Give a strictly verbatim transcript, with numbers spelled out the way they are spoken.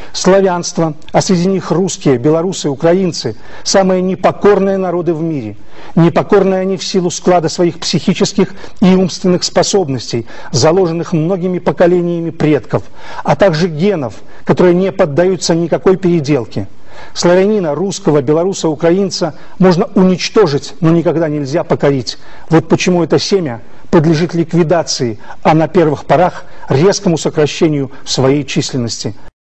Славянство, а среди них русские, белорусы, украинцы – самые непокорные народы в мире. Непокорные они в силу склада своих психических и умственных способностей, заложенных многими поколениями предков, а также генов, которые не поддаются никакой переделке. Славянина, русского, белоруса, украинца можно уничтожить, но никогда нельзя покорить. Вот почему это семя подлежит ликвидации, а на первых порах резкому сокращению своей численности.